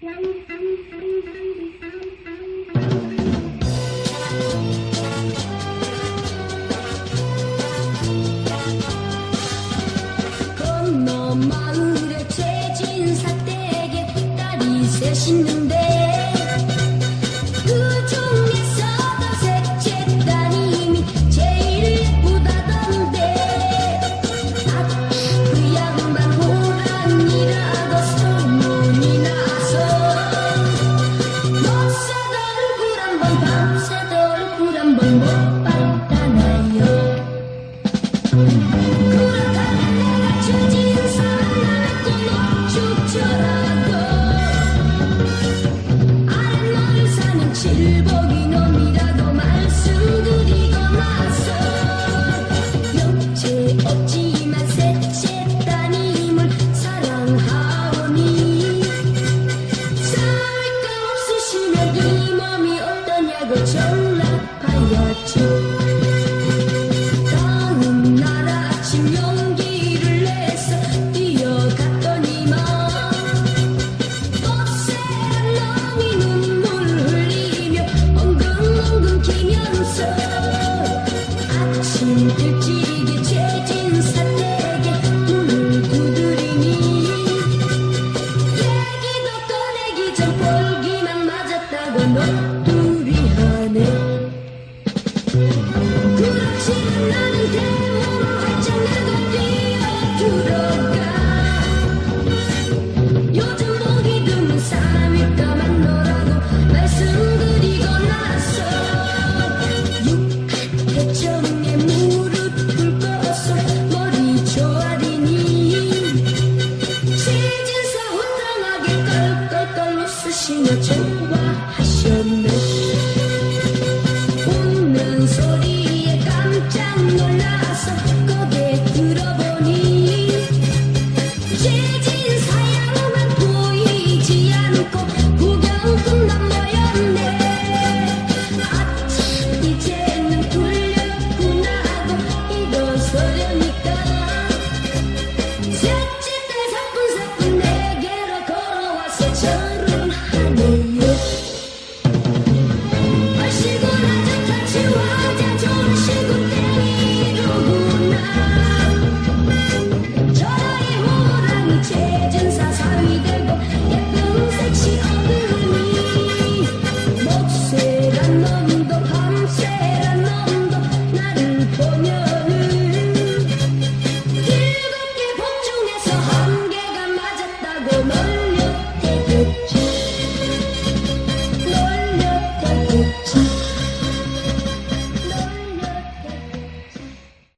건너 마을에 죄진 사댁에 딸이 셋있는데 그 중에서도 셋째 따님이 제일 예쁘다던데 그 양반 호랑이라고 소문이 나서 못 사도 얼굴 한번 밤새도 얼굴 한번 못 봤다나요. 그렇다면 내가 죄진 사람의 꿈 축처라고 아랫마을 사는 칠복이 놈이라고 말씀드리고 나서 형제 없지만 셋째 따님을 사랑하오니 싸울 거 없으시면 이 몸이 어떠냐고 전화하였죠. 다음 날 아침 용기를 내서 뛰어갔더니만 뽀새한 놈이 눈물 흘리며 엉금엉금 기면서 아침 일찍이 죄진 사댁에 문을 두드리니 얘기도 꺼내기 전 볼기만 맞았다고 너둘이 하네. 그렇지만 나는 대문을 활짝 열고 뛰어들어가 요즘 보기 드문 사위가 만나라고 말씀드리고 나서 육대정에 무릎 꿇고서 머리 조아리니 최진사 호탕하게 껄껄껄 웃으시며 좋아하셨네. 웃는 소리에 깜짝 놀라서 고개 들어보니 죄진 사양만 보이지 않고 구경꾼단 모였네. 아참 이제는 뚫렸구나 하고 일어서려니까 셋째 딸 사뿐사뿐 내게로 걸어와서